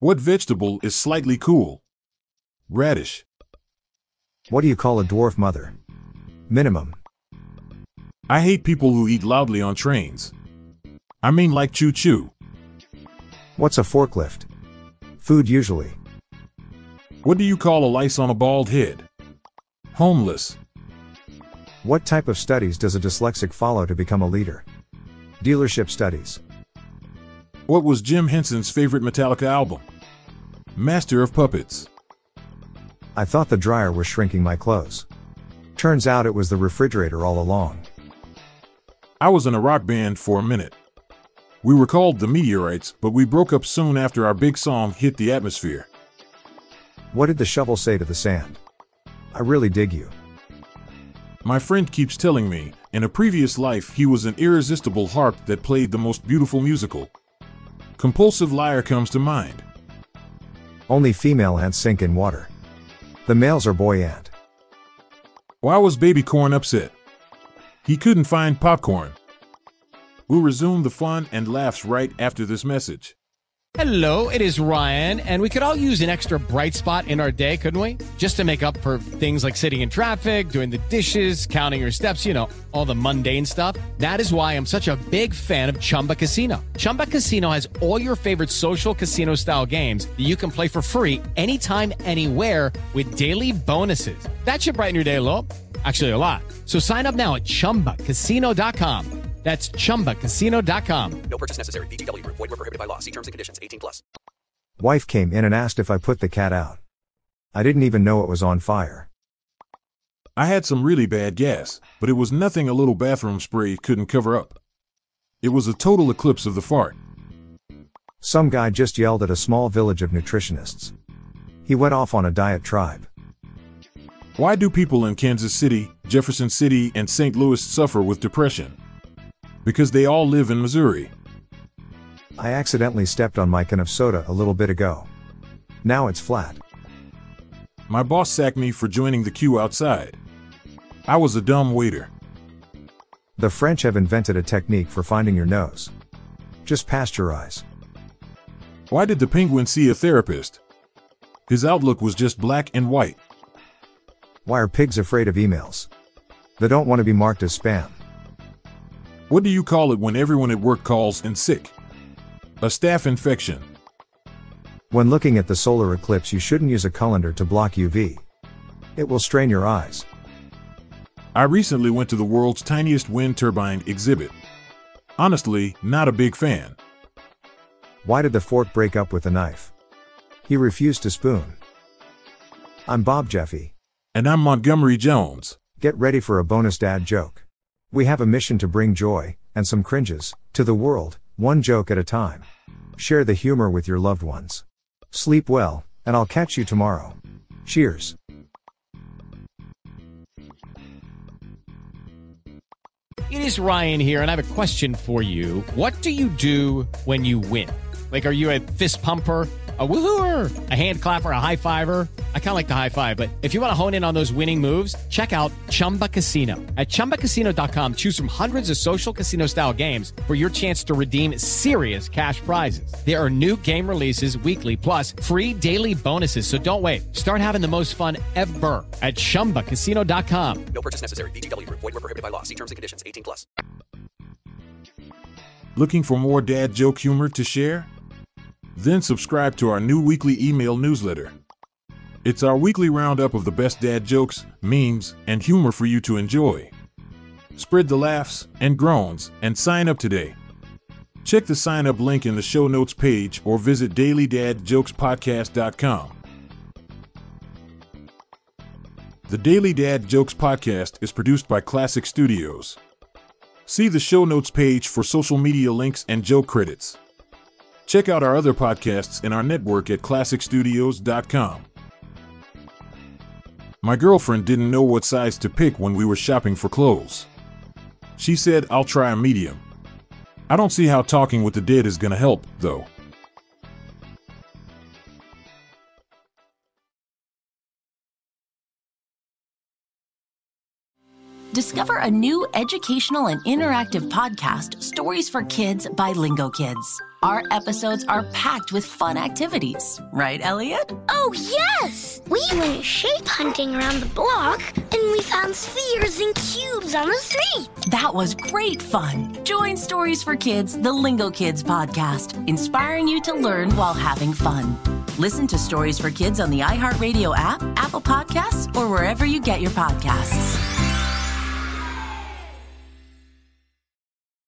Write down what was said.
What vegetable is slightly cool? Radish. What do you call a dwarf mother? Minimum. I hate people who eat loudly on trains. I mean like choo-choo. What's a forklift? Food usually. What do you call a lice on a bald head? Homeless. What type of studies does a dyslexic follow to become a leader? Dealership studies. What was Jim Henson's favorite Metallica album? Master of Puppets. I thought the dryer was shrinking my clothes. Turns out it was the refrigerator all along. I was in a rock band for a minute. We were called the Meteorites, but we broke up soon after our big song hit the atmosphere. What did the shovel say to the sand? I really dig you. My friend keeps telling me, in a previous life he was an irresistible harp that played the most beautiful musical. Compulsive liar comes to mind. Only female ants sink in water. The males are boy ant. Why was Baby Corn upset? He couldn't find popcorn. We'll resume the fun and laughs right after this message. Hello, it is Ryan, and we could all use an extra bright spot in our day, couldn't we? Just to make up for things like sitting in traffic, doing the dishes, counting your steps, all the mundane stuff. That is why I'm such a big fan of Chumba Casino. Chumba Casino has all your favorite social casino-style games that you can play for free anytime, anywhere with daily bonuses. That should brighten your day a little. Actually, a lot. So sign up now at ChumbaCasino.com. That's ChumbaCasino.com. No purchase necessary. VGW Group. Void where prohibited by law. See terms and conditions. 18+. Wife came in and asked if I put the cat out. I didn't even know it was on fire. I had some really bad gas, but it was nothing a little bathroom spray couldn't cover up. It was a total eclipse of the fart. Some guy just yelled at a small village of nutritionists. He went off on a diet tribe. Why do people in Kansas City, Jefferson City, and St. Louis suffer with depression? Because they all live in Missouri. I accidentally stepped on my can of soda a little bit ago. Now it's flat. My boss sacked me for joining the queue outside. I was a dumb waiter. The French have invented a technique for finding your nose. Just pasteurize. Why did the penguin see a therapist? His outlook was just black and white. Why are pigs afraid of emails? They don't want to be marked as spam. What do you call it when everyone at work calls in sick? A staph infection. When looking at the solar eclipse, you shouldn't use a colander to block UV. It will strain your eyes. I recently went to the world's tiniest wind turbine exhibit. Honestly, not a big fan. Why did the fork break up with the knife? He refused to spoon. I'm Bob Jeffy. And I'm Montgomery Jones. Get ready for a bonus dad joke. We have a mission to bring joy, and some cringes, to the world, one joke at a time. Share the humor with your loved ones. Sleep well, and I'll catch you tomorrow. Cheers. It is Ryan here, and I have a question for you. What do you do when you win? Like, are you a fist pumper, a woohooer, a hand clapper, a high fiver? I kind of like the high five, but if you want to hone in on those winning moves, check out Chumba Casino. At ChumbaCasino.com, choose from hundreds of social casino-style games for your chance to redeem serious cash prizes. There are new game releases weekly, plus free daily bonuses, so don't wait. Start having the most fun ever at ChumbaCasino.com. No purchase necessary. VGW Group. Void where prohibited by law. See terms and conditions. 18+. Looking for more dad joke humor to share? Then subscribe to our new weekly email newsletter. It's our weekly roundup of the best dad jokes, memes, and humor for you to enjoy. Spread the laughs and groans and sign up today. Check the sign up link in the show notes page or visit dailydadjokespodcast.com. The Daily Dad Jokes Podcast is produced by Classic Studios. See the show notes page for social media links and joke credits. Check out our other podcasts in our network at classicstudios.com. My girlfriend didn't know what size to pick when we were shopping for clothes. She said, "I'll try a medium." I don't see how talking with the dead is gonna help, though. Discover a new educational and interactive podcast, Stories for Kids by Lingo Kids. Our episodes are packed with fun activities. Right, Elliot? Oh, yes! We went shape hunting around the block, and we found spheres and cubes on the street. That was great fun. Join Stories for Kids, the Lingo Kids podcast, inspiring you to learn while having fun. Listen to Stories for Kids on the iHeartRadio app, Apple Podcasts, or wherever you get your podcasts.